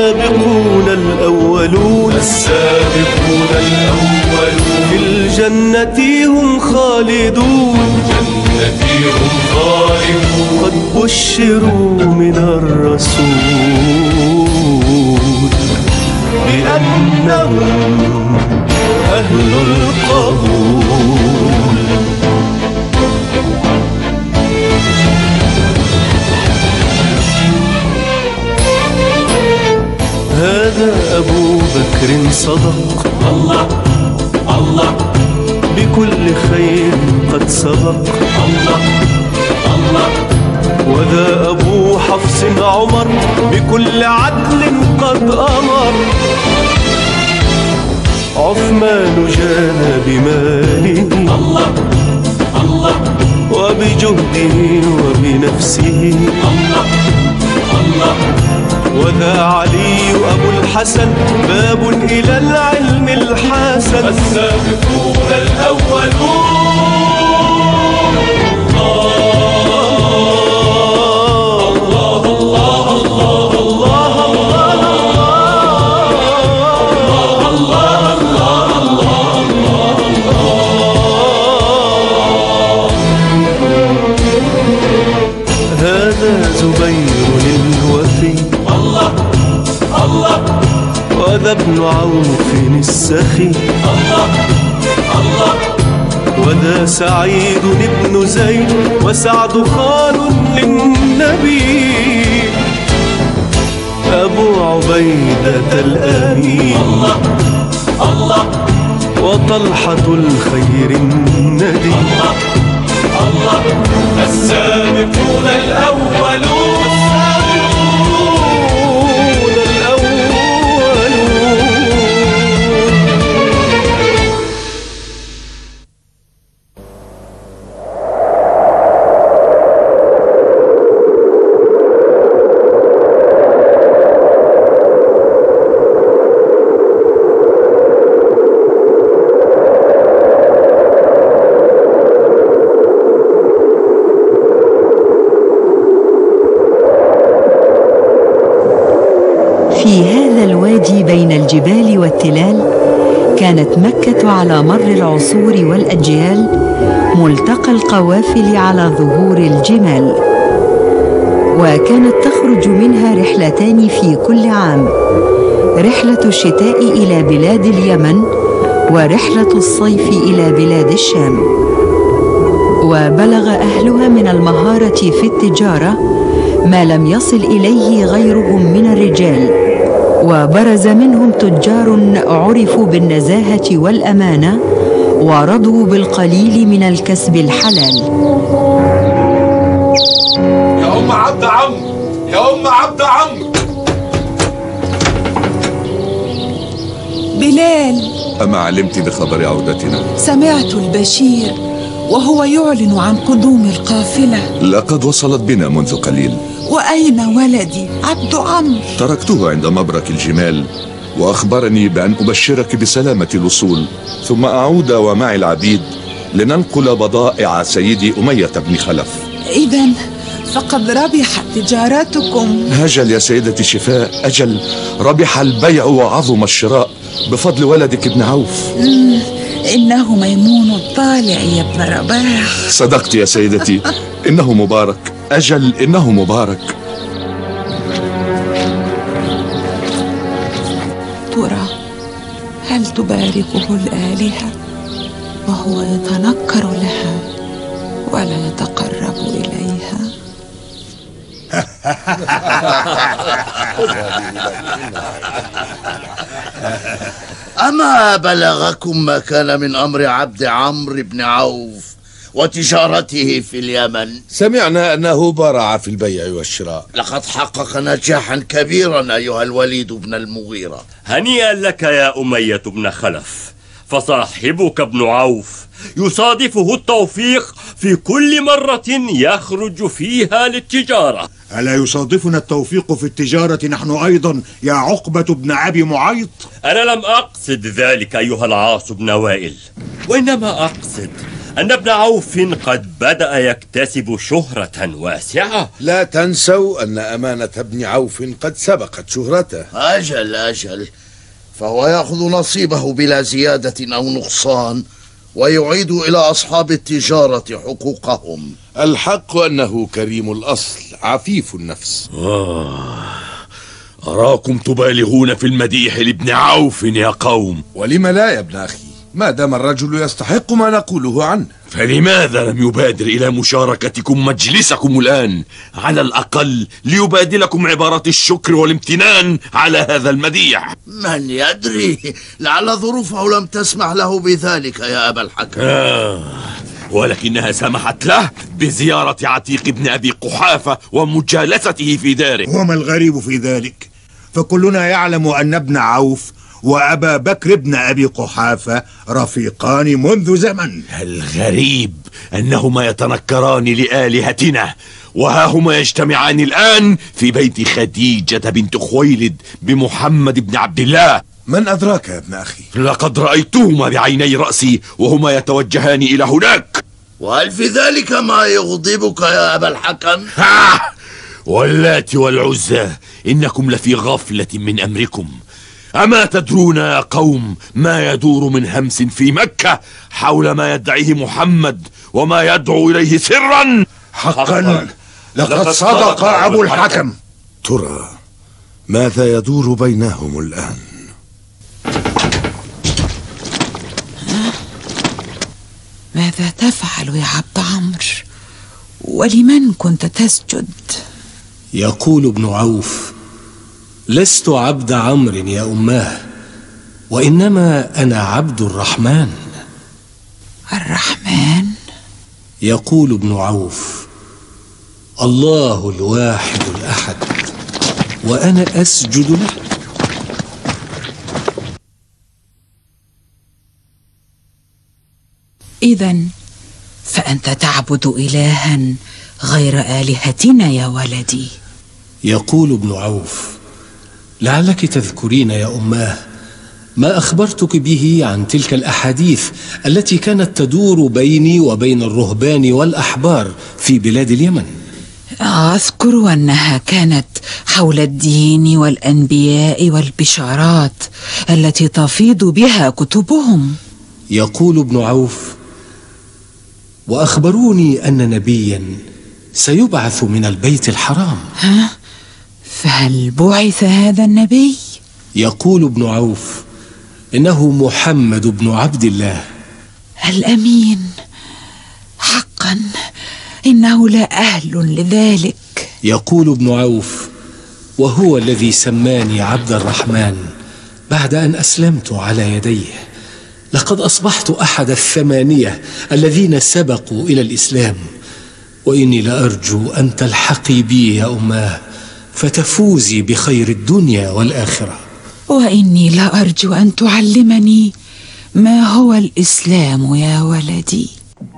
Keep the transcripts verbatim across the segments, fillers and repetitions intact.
السابقون الأولون السابقون الأولون في الجنة هم خالدون جنة هم خالدون قد بشروا من الرسول بأنهم أهل القبول. هذا أبو بكر صدق الله الله بكل خير قد سبق الله الله وذا أبو حفص عمر بكل عدل قد أمر. عثمان جاد بماله الله الله وبجهده وبنفسه الله الله وذا علي أبو الحسن باب إلى العلم الحسن. السابقون الأولون وذا ابن عوف السخي الله الله وذا سعيد بن زيد وسعد خال للنبي أبو عبيدة الأمين الله الله وطلحة الخير الندي الله الله السابقون الأولون في هذا الوادي بين الجبال والتلال كانت مكة على مر العصور والأجيال ملتقى القوافل على ظهور الجمال، وكانت تخرج منها رحلتان في كل عام، رحلة الشتاء إلى بلاد اليمن ورحلة الصيف إلى بلاد الشام. وبلغ أهلها من المهارة في التجارة ما لم يصل إليه غيرهم من الرجال، وبرز منهم تجار عرفوا بالنزاهة والأمانة ورضوا بالقليل من الكسب الحلال. يا أم عبد عمرو يا أم عبد عمرو. بلال، أما علمت بخبر عودتنا؟ سمعت البشير وهو يعلن عن قدوم القافلة. لقد وصلت بنا منذ قليل. وأين ولدي عبد عمرو؟ تركته عند مبرك الجمال، وأخبرني بأن أبشرك بسلامة الوصول، ثم أعود ومعي العبيد لننقل بضائع سيدي أمية بن خلف. إذن فقد ربحت تجارتكم. أجل يا سيدتي شفاء، أجل، ربح البيع وعظم الشراء بفضل ولدك ابن عوف. مم. إنه ميمون الطالع يا ابن رباح. صدقت يا سيدتي، إنه مبارك، أجل إنه مبارك. ترى هل تباركه الآلهة وهو يتنكر لها ولا يتقرب إليها؟ أما بلغكم ما كان من أمر عبد عمرو بن عوف وتجارته في اليمن؟ سمعنا أنه برع في البيع والشراء. لقد حقق نجاحا كبيرا أيها الوليد بن المغيرة. هنيئا لك يا أمية بن خلف، فصاحبك ابن عوف يصادفه التوفيق في كل مرة يخرج فيها للتجارة. ألا يصادفنا التوفيق في التجارة نحن أيضا يا عقبة بن أبي معيط؟ أنا لم أقصد ذلك أيها العاص بن وائل، وإنما أقصد أن ابن عوف قد بدأ يكتسب شهرة واسعة. لا تنسوا أن أمانة ابن عوف قد سبقت شهرته. أجل أجل، فهو يأخذ نصيبه بلا زيادة أو نقصان، ويعيد إلى أصحاب التجارة حقوقهم. الحق أنه كريم الأصل عفيف النفس. آه أراكم تبالغون في المديح لابن عوف يا قوم. ولم لا يا ابن أخي، ما دام الرجل يستحق ما نقوله عنه. فلماذا لم يبادر إلى مشاركتكم مجلسكم الآن؟ على الأقل ليبادلكم عبارات الشكر والامتنان على هذا المديح. من يدري، لعل ظروفه لم تسمح له بذلك يا أبا الحكم. آه ولكنها سمحت له بزيارة عتيق ابن أبي قحافة ومجالسته في داره. وما الغريب في ذلك؟ فكلنا يعلم أن ابن عوف وأبا بكر ابن أبي قحافة رفيقان منذ زمن. الغريب أنهما يتنكران لآلهتنا، وها هما يجتمعان الآن في بيت خديجة بنت خويلد بمحمد بن عبد الله. من أدراك يا ابن أخي؟ لقد رأيتهما بعيني رأسي وهما يتوجهان إلى هناك. وهل في ذلك ما يغضبك يا أبا الحكم؟ ها! واللات والعزى، إنكم لفي غفلة من أمركم. أما تدرون يا قوم ما يدور من همس في مكة حول ما يدعيه محمد وما يدعو إليه سرا؟ حقا لقد صدق أبو الحكم. ترى ماذا يدور بينهم الآن؟ ماذا تفعل يا عبد عمرو؟ ولمن كنت تسجد؟ يقول ابن عوف: لست عبد عمرو يا أماه، وإنما أنا عبد الرحمن. الرحمن؟ يقول ابن عوف: الله الواحد الأحد، وأنا أسجد له. إذن فأنت تعبد إلها غير آلهتنا يا ولدي. يقول ابن عوف: لعلك تذكرين يا أماه ما أخبرتك به عن تلك الأحاديث التي كانت تدور بيني وبين الرهبان والأحبار في بلاد اليمن. أذكر أنها كانت حول الدين والأنبياء والبشارات التي تفيض بها كتبهم. يقول ابن عوف: وأخبروني أن نبيا سيبعث من البيت الحرام. ها؟ فهل بعث هذا النبي؟ يقول ابن عوف: إنه محمد بن عبد الله الأمين. حقا إنه لا أهل لذلك. يقول ابن عوف: وهو الذي سماني عبد الرحمن بعد أن أسلمت على يديه. لقد أصبحت أحد الثمانية الذين سبقوا إلى الإسلام، وإني لأرجو أن تلحقي بي يا أماه فتفوزي بخير الدنيا والآخرة. وإني لأرجو أن تعلمني ما هو الإسلام يا ولدي.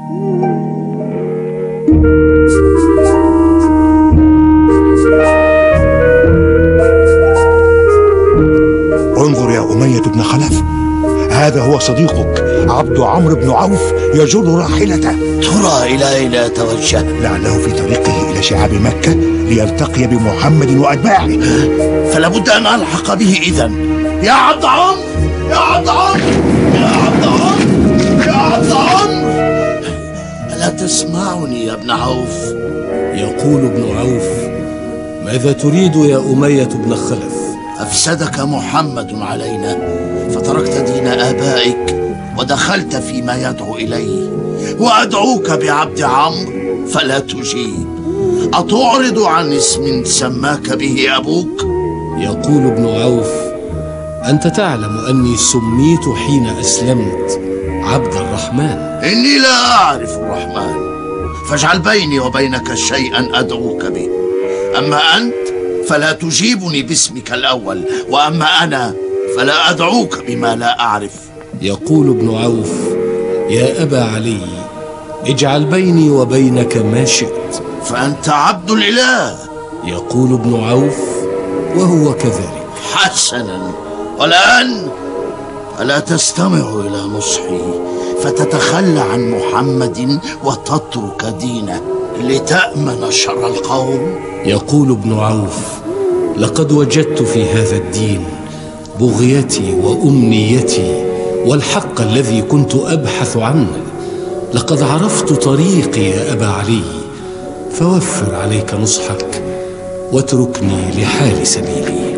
انظر يا أمية بن خلف، هذا هو صديقك عبد عمرو بن عوف يجر راحلته. ترى إلى أين يتوجه؟ لعله في طريقه إلى شعاب مكة ليلتقي بمحمد وأتباعه. فلا بد أن ألحق به إذن. يا عبد عمرو، يا عبد عمرو، يا عبد عمرو، يا عبد عمرو، ألا تسمعني يا ابن عوف؟ يقول ابن عوف: ماذا تريد يا أمية بن خلف؟ أفسدك محمد علينا، فتركت دين آبائك ودخلت فيما يدعو إليه، وأدعوك بعبد عمرو فلا تجيب. أتعرض عن اسم سماك به أبوك؟ يقول ابن عوف: أنت تعلم أني سميت حين أسلمت عبد الرحمن. إني لا أعرف الرحمن، فاجعل بيني وبينك شيئا أدعوك به. أما أنت فلا تجيبني باسمك الأول، وأما أنا فلا أدعوك بما لا أعرف. يقول ابن عوف: يا أبا علي، اجعل بيني وبينك ما شئت، فأنت عبد الإله. يقول ابن عوف: وهو كذلك. حسنا، والآن ألا تستمع إلى نصحي؟ فتتخلى عن محمد وتترك دينه لتأمن شر القوم؟ يقول ابن عوف: لقد وجدت في هذا الدين بغيتي وأمنيتي والحق الذي كنت أبحث عنه. لقد عرفت طريقي يا أبا علي، فوفر عليك نصحك واتركني لحال سبيلي.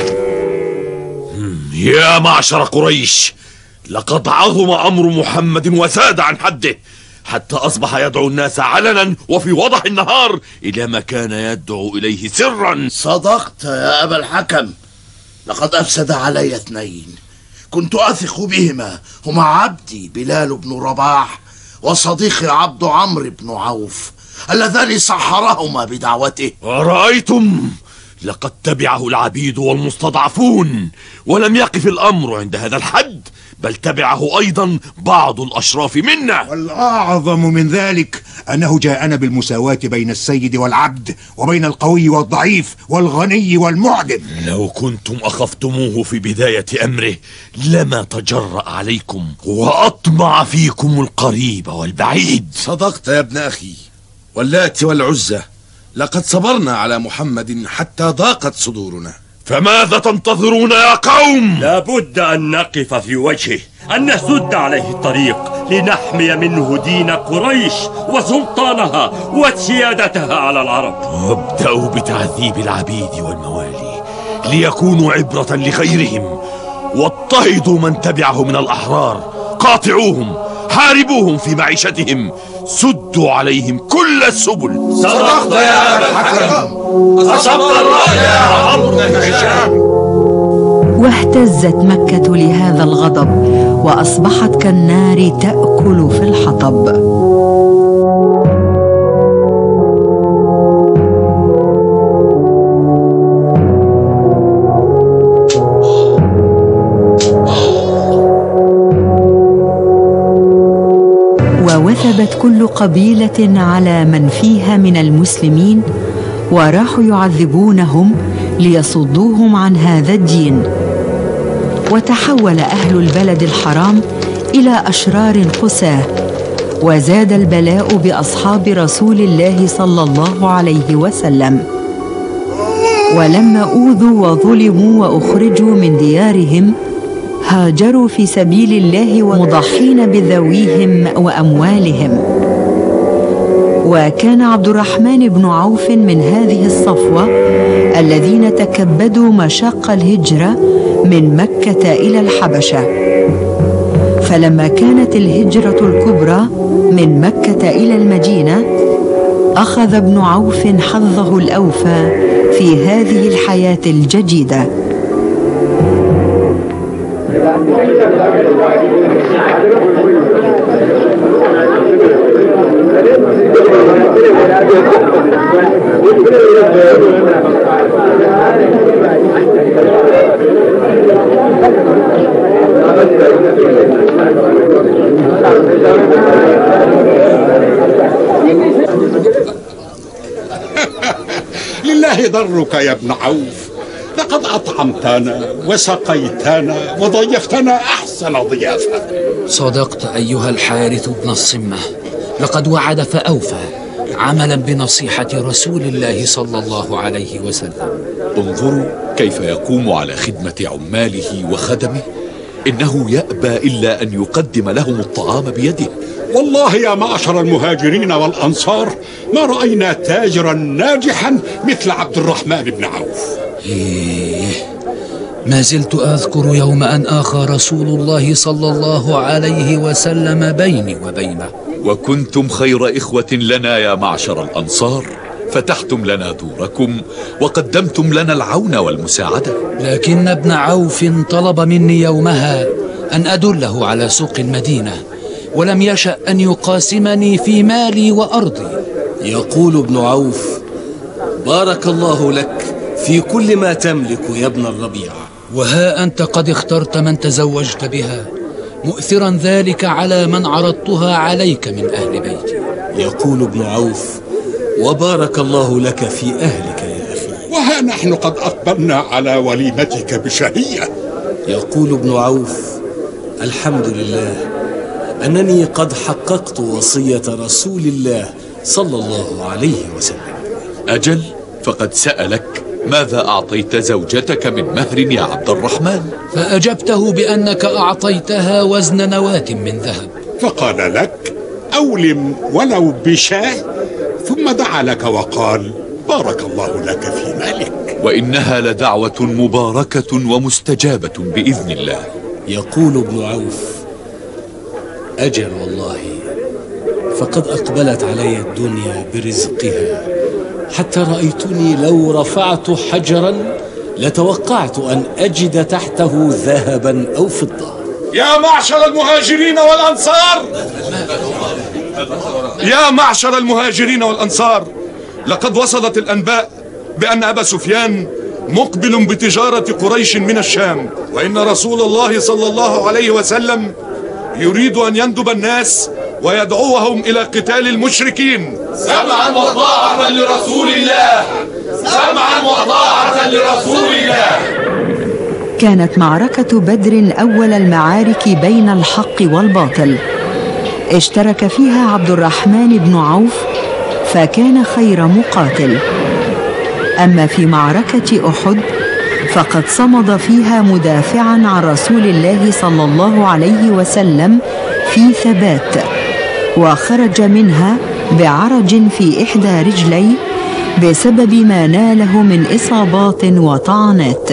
يا معشر قريش، لقد عظم أمر محمد وزاد عن حده، حتى أصبح يدعو الناس علنا وفي وضح النهار إلى ما كان يدعو إليه سرا. صدقت يا أبا الحكم، لقد أفسد علي اثنين كنت أثق بهما، هما عبدي بلال بن رباح وصديقي عبد عمرو بن عوف اللذان سحرهما بدعوته. ورأيتم؟ لقد تبعه العبيد والمستضعفون، ولم يقف الأمر عند هذا الحد، بل تبعه أيضا بعض الأشراف منا. والأعظم من ذلك أنه جاءنا بالمساواة بين السيد والعبد، وبين القوي والضعيف والغني والمعدم. لو كنتم أخفتموه في بداية أمره لما تجرأ عليكم وأطمع فيكم القريب والبعيد. صدقت يا ابن أخي، واللات والعزة لقد صبرنا على محمد حتى ضاقت صدورنا. فماذا تنتظرون يا قوم؟ لابد أن نقف في وجهه، أن نسد عليه الطريق لنحمي منه دين قريش وسلطانها وسيادتها على العرب. وابدأوا بتعذيب العبيد والموالي ليكونوا عبرة لغيرهم، واضطهدوا من تبعه من الأحرار، قاطعوهم، حاربوهم في معيشتهم، سدوا عليهم كل السبل. صدقت يا أبا الحكم، أصبت الرأي يا عمرو بن هشام. واهتزت مكة لهذا الغضب، وأصبحت كالنار تأكل في الحطب. ووثبت كل قبيلة على من فيها من المسلمين، وراحوا يعذبونهم ليصدوهم عن هذا الدين. وتحول أهل البلد الحرام إلى أشرار قساة، وزاد البلاء بأصحاب رسول الله صلى الله عليه وسلم. ولما أوذوا وظلموا وأخرجوا من ديارهم هاجروا في سبيل الله مضحين بذويهم وأموالهم. وكان عبد الرحمن بن عوف من هذه الصفوة الذين تكبدوا مشاق الهجرة من مكة إلى الحبشة. فلما كانت الهجرة الكبرى من مكة إلى المدينة أخذ ابن عوف حظه الأوفى في هذه الحياة الجديدة. لله ضرك يا ابن عوف، لقد أطعمتنا وسقيتنا وضيفتنا أحسن ضيافة. صدقت أيها الحارث بن الصمة، لقد وعد فأوفى، عملا بنصيحة رسول الله صلى الله عليه وسلم. انظروا كيف يقوم على خدمة عماله وخدمه، إنه يأبى إلا أن يقدم لهم الطعام بيده. والله يا معشر المهاجرين والأنصار ما رأينا تاجرا ناجحا مثل عبد الرحمن بن عوف. إيه، ما زلت أذكر يوم أن آخى رسول الله صلى الله عليه وسلم بيني وبينه. وكنتم خير إخوة لنا يا معشر الأنصار، فتحتم لنا دوركم وقدمتم لنا العون والمساعدة. لكن ابن عوف طلب مني يومها أن أدله على سوق المدينة، ولم يشأ أن يقاسمني في مالي وأرضي. يقول ابن عوف: بارك الله لك في كل ما تملك يا ابن الربيع. وها أنت قد اخترت من تزوجت بها، مؤثرا ذلك على من عرضتها عليك من أهل بيتي. يقول ابن عوف: وبارك الله لك في أهلك يا أخي. وها نحن قد أقبلنا على وليمتك بشهية. يقول ابن عوف: الحمد لله، أنني قد حققت وصية رسول الله صلى الله عليه وسلم. أجل، فقد سألك ماذا أعطيت زوجتك من مهر يا عبد الرحمن؟ فأجبته بأنك أعطيتها وزن نواة من ذهب. فقال لك أولم ولو بشاه، ثم دعا لك وقال بارك الله لك في مالك. وإنها لدعوة مباركة ومستجابة بإذن الله. يقول ابن عوف: أجل والله، فقد أقبلت علي الدنيا برزقها، حتى رأيتني لو رفعت حجرا لتوقعت أن أجد تحته ذهبا أو فضة. يا معشر المهاجرين والأنصار، يا معشر المهاجرين والأنصار، لقد وصلت الأنباء بأن أبا سفيان مقبل بتجارة قريش من الشام، وإن رسول الله صلى الله عليه وسلم يريد أن يندب الناس ويدعوهم إلى قتال المشركين. سمعا وطاعة لرسول الله، سمعا وطاعة لرسول الله. كانت معركة بدر أول المعارك بين الحق والباطل، اشترك فيها عبد الرحمن بن عوف فكان خير مقاتل. أما في معركة أحد فقد صمد فيها مدافعا عن رسول الله صلى الله عليه وسلم في ثبات، وخرج منها بعرج في إحدى رجليه بسبب ما ناله من إصابات وطعنات.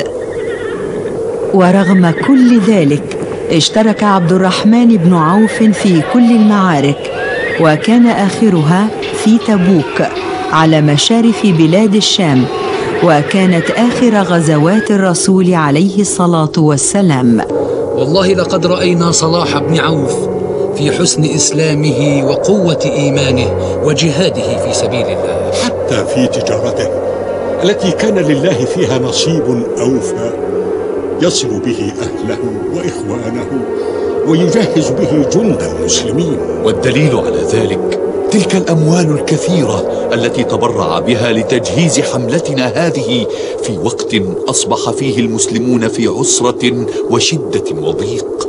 ورغم كل ذلك اشترك عبد الرحمن بن عوف في كل المعارك، وكان آخرها في تبوك على مشارف بلاد الشام، وكانت آخر غزوات الرسول عليه الصلاة والسلام. والله لقد رأينا صلاح بن عوف في حسن إسلامه وقوة إيمانه وجهاده في سبيل الله، حتى في تجارته التي كان لله فيها نصيب أوفى يصل به أهله وإخوانه ويجهز به جند المسلمين. والدليل على ذلك تلك الأموال الكثيرة التي تبرع بها لتجهيز حملتنا هذه في وقت أصبح فيه المسلمون في عسرة وشدة وضيق.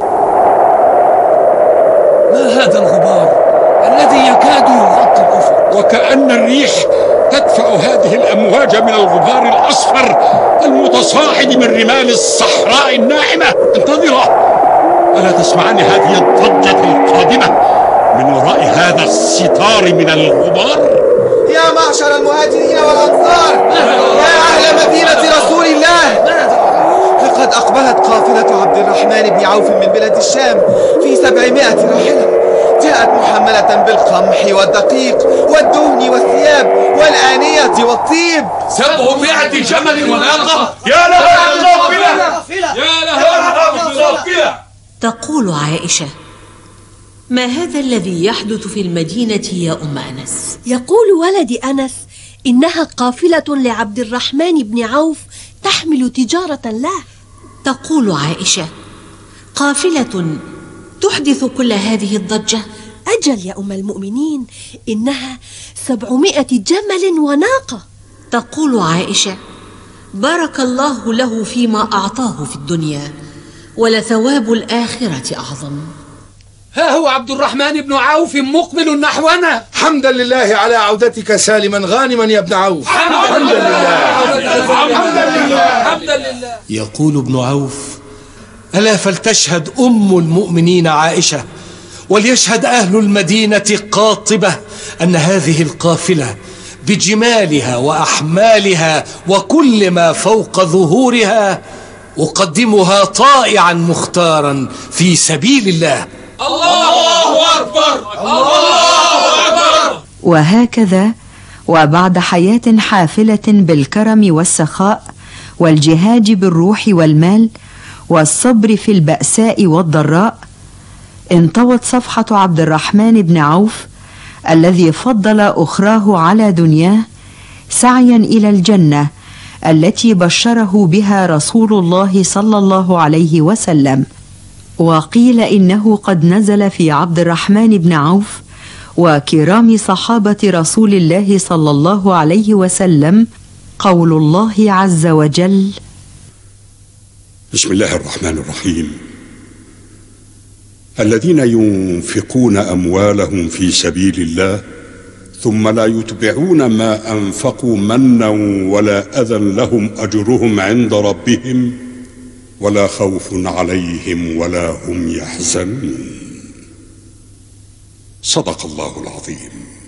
ما هذا الغبار الذي يكاد يغطي الأفق؟ وكأن الريح تدفع هذه الأمواج من الغبار الأصفر المتصاعد من رمال الصحراء الناعمة. انتظرا، ألا تسمعان هذه الضجة القادمة من وراء هذا الستار من الغبار؟ يا معشر المهاجرين والأنصار، يا أهل مدينة رسول الله، لقد أقبلت قافلة عبد الرحمن بن عوف من بلاد الشام في سبعمائة راحلة، جاءت محملة بالقمح والدقيق والدهن والثياب والآنية والطيب. سبعمائة جمل وناقة، يا لها من قافلة، يا لها من قافلة. تقول عائشة: ما هذا الذي يحدث في المدينة يا أم أنس؟ يقول ولدي أنس إنها قافلة لعبد الرحمن بن عوف تحمل تجارة له. تقول عائشة: قافلة تحدث كل هذه الضجة؟ أجل يا أم المؤمنين، إنها سبعمائة جمل وناقة. تقول عائشة: بارك الله له فيما أعطاه في الدنيا، ولثواب الآخرة أعظم. ها هو عبد الرحمن بن عوف مقبل نحونا. حمدا لله على عودتك سالما غانما يا ابن عوف. حمدا لله، حمدا لله، حمدا لله. يقول ابن عوف: ألا فلتشهد أم المؤمنين عائشة وليشهد أهل المدينة قاطبة أن هذه القافلة بجمالها وأحمالها وكل ما فوق ظهورها أقدمها طائعا مختارا في سبيل الله. الله أكبر، الله أكبر. وهكذا وبعد حياة حافلة بالكرم والسخاء والجهاد بالروح والمال والصبر في البأساء والضراء، انطوت صفحة عبد الرحمن بن عوف الذي فضل أخراه على دنياه سعيا إلى الجنة التي بشره بها رسول الله صلى الله عليه وسلم. وقيل إنه قد نزل في عبد الرحمن بن عوف وكرام صحابة رسول الله صلى الله عليه وسلم قول الله عز وجل: بسم الله الرحمن الرحيم. الذين ينفقون أموالهم في سبيل الله ثم لا يتبعون ما أنفقوا منا ولا أذى لهم أجرهم عند ربهم ولا خوف عليهم ولا هم يحزنون. صدق الله العظيم.